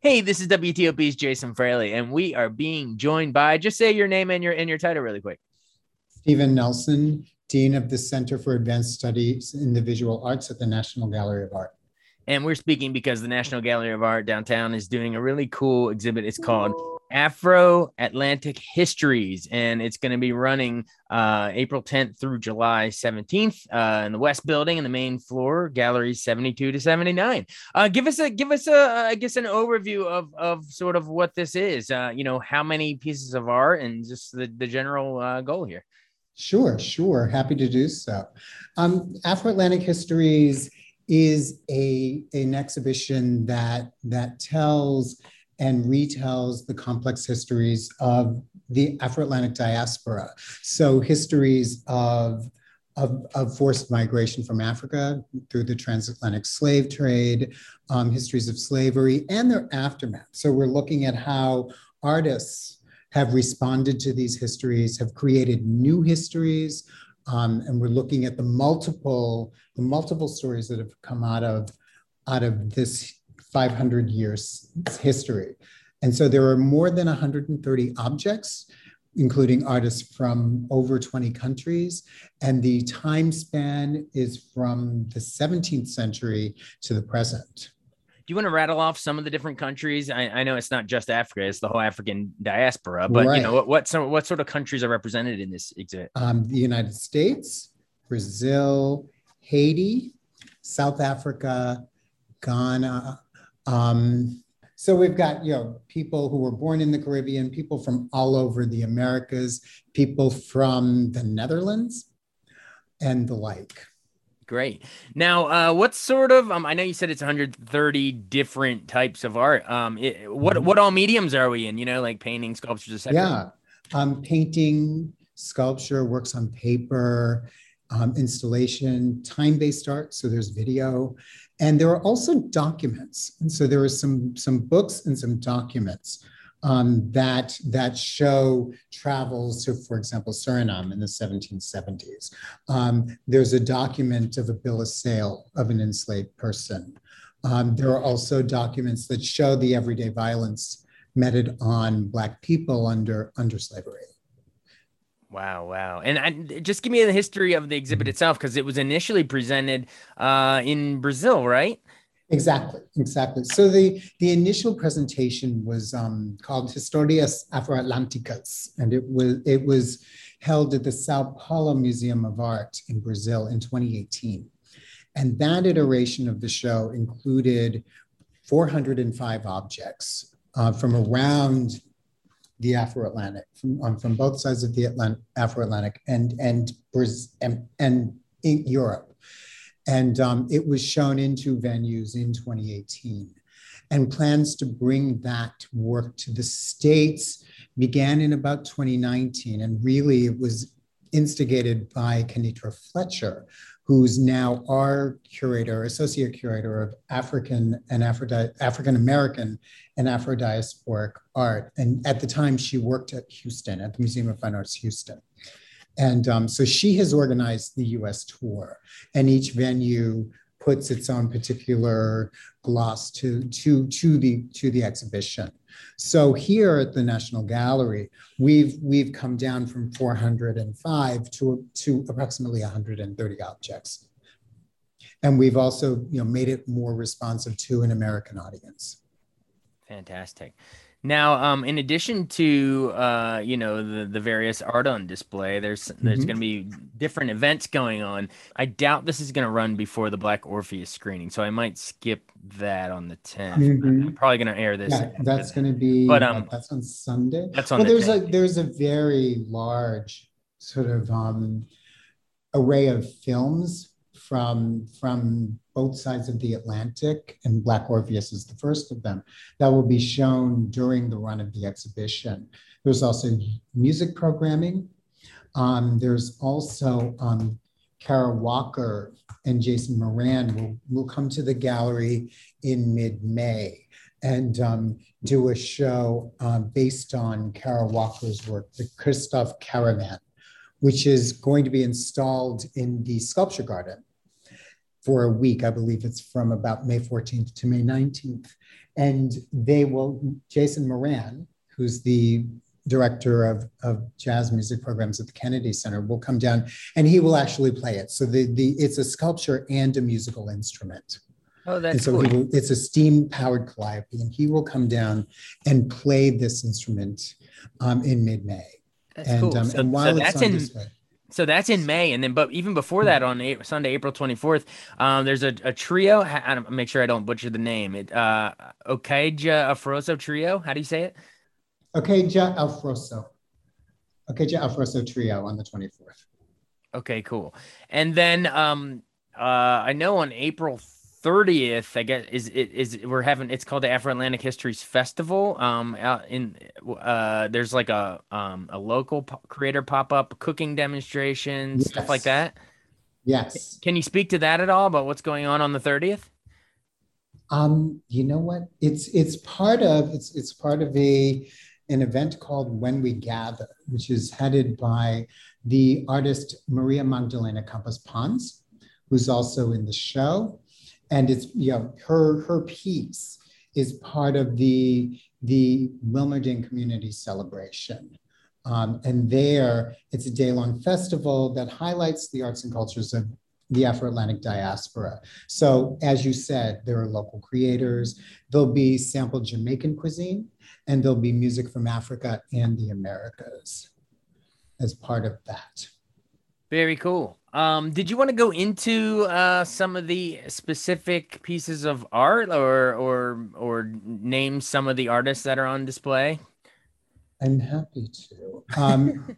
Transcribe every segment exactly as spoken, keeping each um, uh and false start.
Hey, this is W T O P's Jason Fraley, and we are being joined by, just say your name and your and your title really quick. Stephen Nelson, Dean of the Center for Advanced Studies in the Visual Arts at the National Gallery of Art. And we're speaking because the National Gallery of Art downtown is doing a really cool exhibit. It's called Afro-Atlantic Histories, and it's going to be running uh, April tenth through July seventeenth uh, in the West Building in the main floor, galleries seventy-two to seventy-nine. Uh, give us a give us a I guess an overview of of sort of what this is. Uh, you know, how many pieces of art and just the the general uh, goal here. Sure, sure. Happy to do so. Um, Afro-Atlantic Histories is a, an exhibition that, that tells and retells the complex histories of the Afro-Atlantic diaspora. So histories of, of, of forced migration from Africa through the transatlantic slave trade, um, histories of slavery, and their aftermath. So we're looking at how artists have responded to these histories, have created new histories, um, and we're looking at the multiple, the multiple stories that have come out of, out of this five hundred years history. And so there are more than one hundred thirty objects, including artists from over twenty countries, and the time span is from the seventeenth century to the present. Do you want to rattle off some of the different countries? I, I know it's not just Africa; it's the whole African diaspora. But right. you know, what what, some, what sort of countries are represented in this exhibit? Um, the United States, Brazil, Haiti, South Africa, Ghana. Um, so we've got you know people who were born in the Caribbean, people from all over the Americas, people from the Netherlands, and the like. Great. Now, uh, what sort of, um, I know you said it's one hundred thirty different types of art. Um, it, what, what all mediums are we in, you know, like painting, sculptures, et cetera? Yeah. Um, painting, sculpture, works on paper, um, installation, time-based art. So there's video, and there are also documents. And so there are some, some books and some documents Um, that, that show travels to, for example, Suriname in the seventeen seventies. Um, there's a document of a bill of sale of an enslaved person. Um, there are also documents that show the everyday violence meted on Black people under, under slavery. Wow, wow. And I, just give me the history of the exhibit itself, because it was initially presented uh, in Brazil, right? Exactly, exactly. So the, the initial presentation was um, called Historias Afro-Atlânticas, and it was, it was held at the Sao Paulo Museum of Art in Brazil in twenty eighteen. And that iteration of the show included four hundred five objects uh, from around the Afro-Atlantic, from, um, from both sides of the Atlant- Afro-Atlantic and, and, and, and in Europe. And um, it was shown in two venues in twenty eighteen. And plans to bring that work to the States began in about twenty nineteen. And really it was instigated by Kenitra Fletcher, who's now our curator, associate curator of African and Afro African American and Afro-diasporic art. And at the time she worked at Houston, at the Museum of Fine Arts Houston. And um, so she has organized the U S tour, and each venue puts its own particular gloss to, to, to, the, to the exhibition. So here at the National Gallery, we've, we've come down from four hundred five to, to approximately one hundred thirty objects. And we've also you know, made it more responsive to an American audience. Fantastic. Now, um, in addition to uh, you know the the various art on display, there's there's mm-hmm. going to be different events going on. I doubt this is going to run before the Black Orpheus screening, so I might skip that on the tenth. Mm-hmm. I'm probably going to air this. Yeah, that's going to be. But um, that's on Sunday. That's on. Well, the there's tenth. a there's a very large sort of um, array of films from from both sides of the Atlantic, and Black Orpheus is the first of them, that will be shown during the run of the exhibition. There's also music programming. Um, there's also um, Kara Walker and Jason Moran will, will come to the gallery in mid-May and um, do a show uh, based on Kara Walker's work, the Christophe Caravan, which is going to be installed in the Sculpture Garden. for a week. I believe it's from about May fourteenth to May nineteenth. And they will, Jason Moran, who's the director of, of jazz music programs at the Kennedy Center, will come down and he will actually play it. So the, the it's a sculpture and a musical instrument. Oh, that's and so cool. he will, it's a steam-powered calliope, and he will come down and play this instrument um, in mid-May. That's and, cool. Um, so, and while so it's that's on in display, so that's in May, and then but even before that, on a- Sunday, April twenty-fourth, um, there's a, a trio. I, I don't, make sure I don't butcher the name. It uh, Okaija Afroso Trio. How do you say it? Okaija Alfroso. Okaija Alfroso Trio on the twenty-fourth. Okay, cool. And then um, uh, I know on April thirtieth, I guess is it is we're having it's called the Afro-Atlantic Histories Festival. Um, out in uh, there's like a um a local po- creator pop-up cooking demonstration, Yes. stuff like that. Yes. Can you speak to that at all about what's going on on the thirtieth? Um, you know what? It's it's part of it's it's part of a an event called When We Gather, which is headed by the artist Maria Magdalena Campos Pons, who's also in the show. And it's, you know, her her piece is part of the the Wilmerding Community Celebration. Um, and there, it's a day-long festival that highlights the arts and cultures of the Afro-Atlantic diaspora. So as you said, there are local creators, there'll be sampled Jamaican cuisine, and there'll be music from Africa and the Americas as part of that. Very cool. Um, did you want to go into uh, some of the specific pieces of art, or or or name some of the artists that are on display? I'm happy to. Um,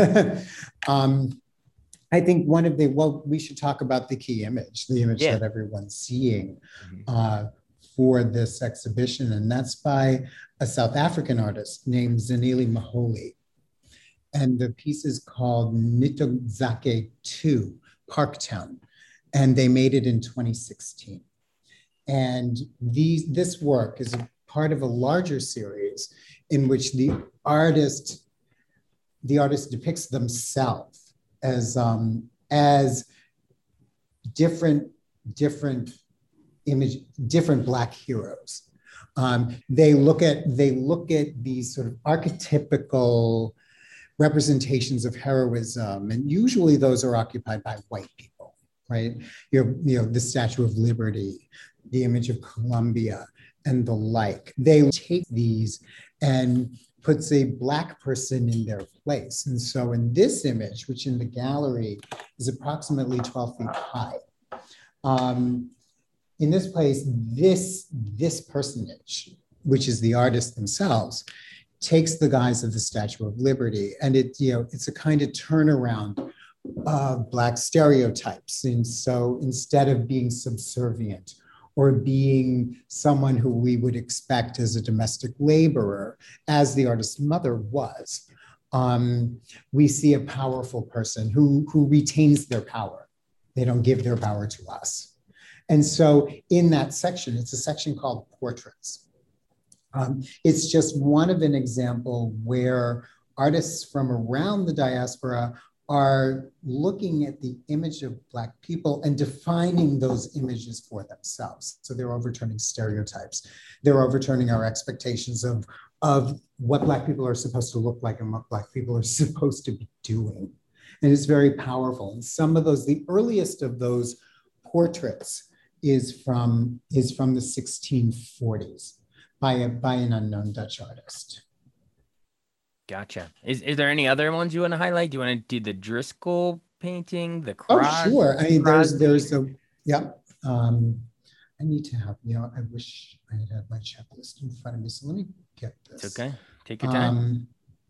um, I think one of the, well, we should talk about the key image, the image Yeah. that everyone's seeing uh, for this exhibition. And that's by a South African artist named Zanele Maholi. And the piece is called Nitogzake two, Parktown. And they made it in twenty sixteen. And these, this work is a part of a larger series in which the artist, the artist depicts themselves as, um, as different, different image, different Black heroes. Um, they look at, they look at these sort of archetypical representations of heroism, and usually those are occupied by white people, right? You have, you know, the Statue of Liberty, the image of Columbia, and the like. They take these and puts a Black person in their place. And so in this image, which in the gallery is approximately twelve feet high, um, in this place, this, this personage, which is the artist themselves, takes the guise of the Statue of Liberty. And it, you know, it's a kind of turnaround of Black stereotypes. And so instead of being subservient or being someone who we would expect as a domestic laborer, as the artist's mother was, um, we see a powerful person who, who retains their power. They don't give their power to us. And so in that section, it's a section called Portraits. Um, it's just one of an example where artists from around the diaspora are looking at the image of Black people and defining those images for themselves. So they're overturning stereotypes. They're overturning our expectations of, of what Black people are supposed to look like and what Black people are supposed to be doing. And it's very powerful. And some of those, the earliest of those portraits is from, is from the sixteen forties. By, a, by an unknown Dutch artist. Gotcha. Is is there any other ones you want to highlight? Do you want to do the Driscoll painting, the Cros- Oh, sure. I mean, there's, Crosby? there's a, yeah. Um, I need to have, you know, I wish I had had my checklist in front of me. So let me get this. It's okay. Take your time. Um,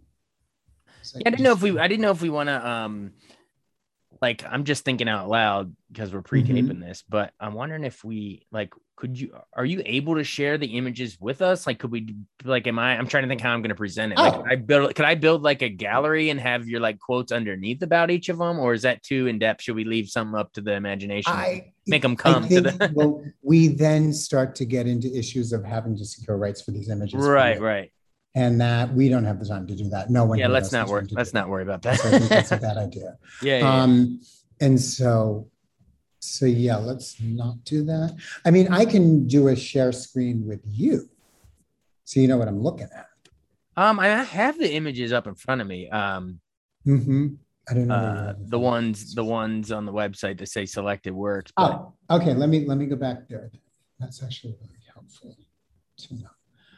so Yeah, I didn't know if we I didn't know if we want to um like I'm just thinking out loud because we're pre-taping Mhm. this, but I'm wondering if we like could you are you able to share the images with us? Like could we like am I I'm trying to think how I'm going to present it. Like Oh. could I build could I build like a gallery and have your like quotes underneath about each of them, or is that too in depth? Should we leave something up to the imagination? I Make them I come to think, the well, we then start to get into issues of having to secure rights for these images. for Right, you. right. And that we don't have the time to do that. No one. Yeah, here let's has the not time worry. to do Let's that. not worry about So I think that's a that. bad idea. Yeah, yeah, yeah. Um, and so So yeah, let's not do that. I mean, I can do a share screen with you, so you know what I'm looking at. Um, I have the images up in front of me. Um, Mm-hmm. I don't know where you uh, have the the photos. ones, the ones on the website that say selected works, but Oh, okay. Let me let me go back there. That's actually really helpful to know.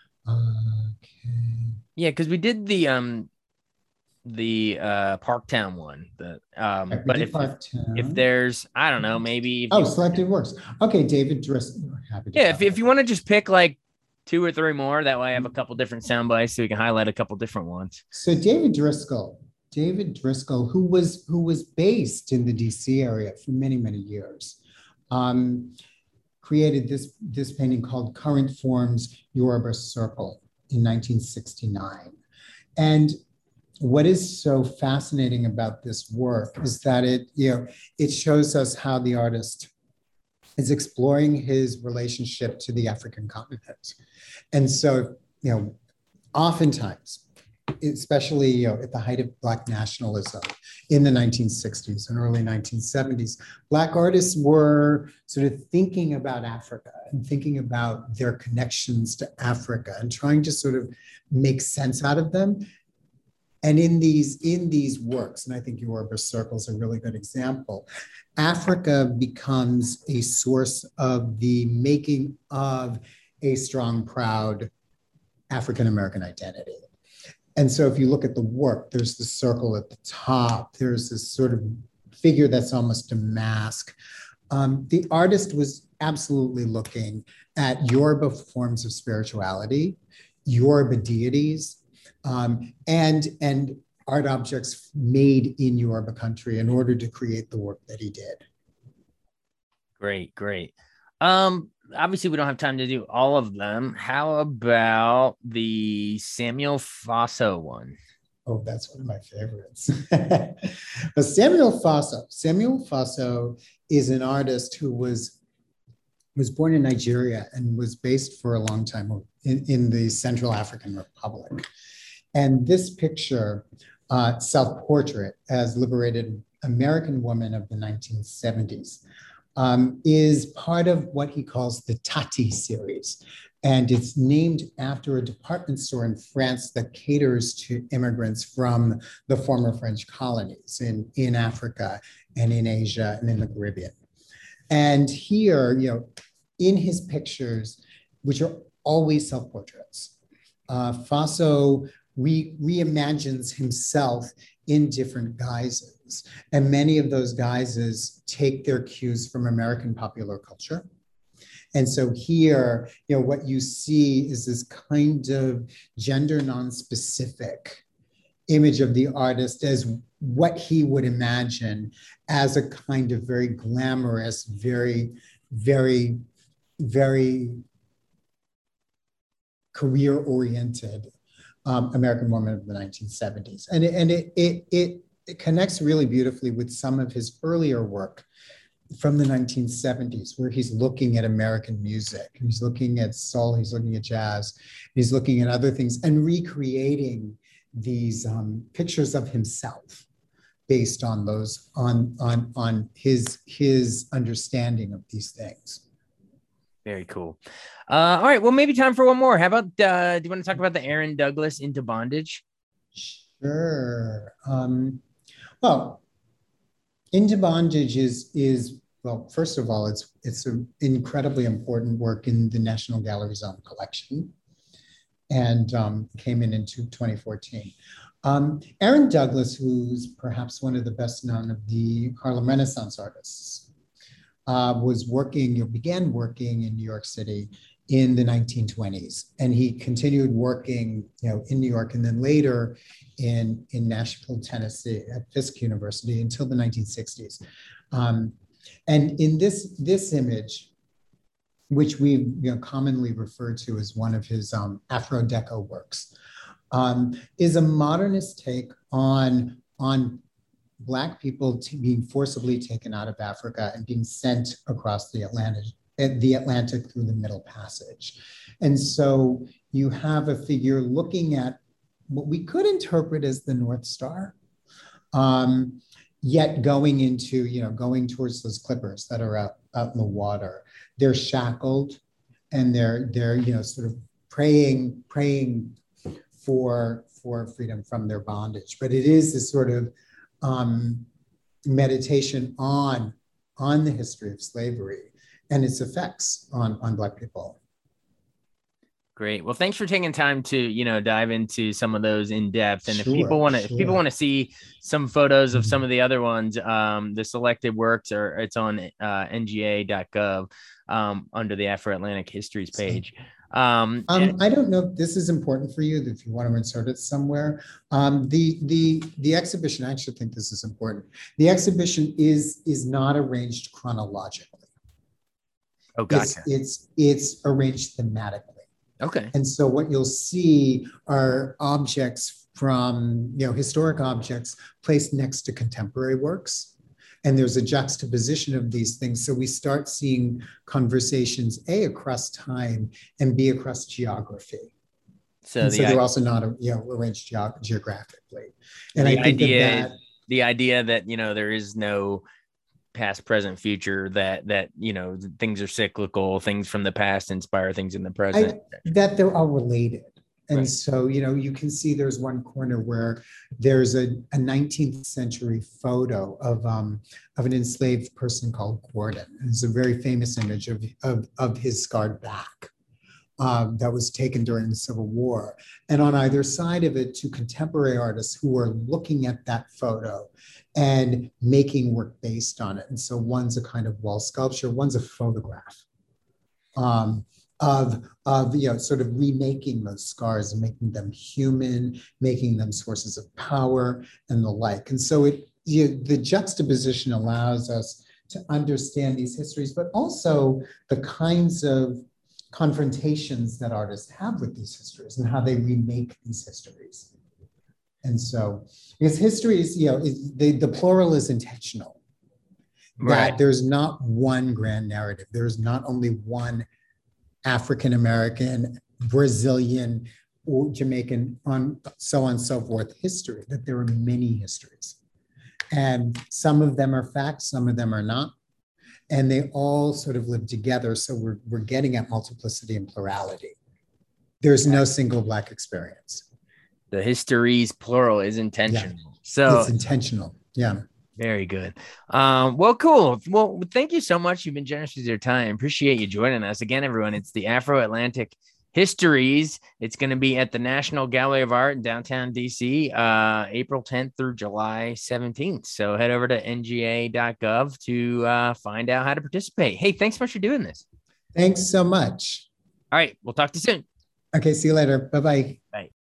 Okay. yeah, because we did the um the uh Parktown one. The um, Right, we but did if if if Parktown. there's, I don't know, maybe if Oh, you, selected works. Okay, David Driscoll. Happy to yeah, if talk if about you want to just pick like two or three more, that way I have a couple different sound bites so we can highlight a couple different ones. So David Driscoll, David Driscoll, who was who was based in the D C area for many, many years, um, created this, this painting called Current Forms Yoruba Circle in nineteen sixty-nine. And what is so fascinating about this work is that it, you know, it shows us how the artist is exploring his relationship to the African continent. And so, you know, oftentimes, especially, you know, at the height of Black nationalism in the nineteen sixties and early nineteen seventies, Black artists were sort of thinking about Africa and thinking about their connections to Africa and trying to sort of make sense out of them. And in these, in these works, and I think Yoruba Circle is a really good example, Africa becomes a source of the making of a strong, proud African American identity. And so if you look at the work, there's the circle at the top, there's this sort of figure that's almost a mask. Um, the artist was absolutely looking at Yoruba forms of spirituality, Yoruba deities, um, and, and art objects made in Yoruba country in order to create the work that he did. Great, great. Um, obviously we don't have time to do all of them. How about the Samuel Fosso one? Oh, that's one of my favorites. But Samuel Fosso, Samuel Fosso is an artist who was was born in Nigeria and was based for a long time in, in the Central African Republic. And this picture, uh, self-portrait as liberated American woman of the nineteen seventies, um, is part of what he calls the Tati series. And it's named after a department store in France that caters to immigrants from the former French colonies in, in Africa and in Asia and in the Caribbean. And here, you know, in his pictures, which are always self-portraits, uh, Fosso re- reimagines himself in different guises. And many of those guises take their cues from American popular culture. And so here, you know, what you see is this kind of gender non-specific image of the artist as what he would imagine as a kind of very glamorous, very, very, very career-oriented um, American woman of the nineteen seventies. And, it, and it, it, it, it connects really beautifully with some of his earlier work from the nineteen seventies, where he's looking at American music, he's looking at soul, he's looking at jazz, he's looking at other things and recreating these um, pictures of himself based on those, on, on, on his, his understanding of these things. Very cool. Uh, all right, well, maybe time for one more. How about, uh, do you want to talk about the Aaron Douglas Into Bondage? Sure. Um, well, Into Bondage is, is well, first of all, it's, it's an incredibly important work in the National Gallery's own collection, and um, came in into twenty fourteen. Um, Aaron Douglas, who's perhaps one of the best known of the Harlem Renaissance artists, uh, was working, you know, began working in New York City in the nineteen twenties. And he continued working, you know, in New York and then later in, in Nashville, Tennessee at Fisk University until the nineteen sixties. Um, and in this, this image, which we, you know, commonly refer to as one of his um, Afro-Deco works, um, is a modernist take on, on Black people being forcibly taken out of Africa and being sent across the Atlantic, the Atlantic through the Middle Passage. And so you have a figure looking at what we could interpret as the North Star, um, yet going into, you know, going towards those clippers that are out, out in the water. They're shackled and they're, they're, you know, sort of praying, praying for, for freedom from their bondage. But it is this sort of um, meditation on, on the history of slavery and its effects on, on Black people. Great. Well, thanks for taking time to, you know, dive into some of those in depth. And Sure, if people want to, sure. if people want to see some photos of Mhm. some of the other ones, um, the selected works are, it's on uh, N G A dot gov um, under the Afro-Atlantic Histories page. Um, um, I don't know if this is important for you, if you want to insert it somewhere. Um, the, the, the exhibition, I actually think this is important. The exhibition is, is not arranged chronologically. oh, gotcha. It's, it's, it's arranged thematically. Okay. And so what you'll see are objects from, you know, historic objects placed next to contemporary works. And there's a juxtaposition of these things. So we start seeing conversations, A, across time, and B, across geography. So, the so they're also not, you know, arranged ge- geographically. And the I think idea, that, that the idea that, you know, there is no past, present, future, that, that, you know, things are cyclical, things from the past inspire things in the present. I, that they're all related. And right. So, you know, you can see there's one corner where there's a, a nineteenth century photo of, um, of an enslaved person called Gordon. And it's a very famous image of, of, of his scarred back um, that was taken during the Civil War. And on either side of it, two contemporary artists who are looking at that photo and making work based on it. And so one's a kind of wall sculpture, one's a photograph um, of, of, you know, sort of remaking those scars and making them human, making them sources of power and the like. And so it, you, the juxtaposition allows us to understand these histories, but also the kinds of confrontations that artists have with these histories and how they remake these histories. And so, because history is, you know, is, the, the plural is intentional. Right. That there's not one grand narrative. There's not only one African-American, Brazilian, or Jamaican, on so on and so forth history, that there are many histories. And some of them are facts, some of them are not. And they all sort of live together. So we're, we're getting at multiplicity and plurality. There's no single Black experience. The histories plural is intentional. Yeah. So it's intentional. Yeah. Very good. Um, well, cool. Well, thank you so much. You've been generous with your time. Appreciate you joining us. Again, everyone, it's the Afro-Atlantic Histories. It's going to be at the National Gallery of Art in downtown D C, uh, April tenth through July seventeenth. So head over to N G A dot gov to uh, find out how to participate. Hey, thanks so much for doing this. Thanks so much. All right. We'll talk to you soon. Okay. See you later. Bye-bye. Bye.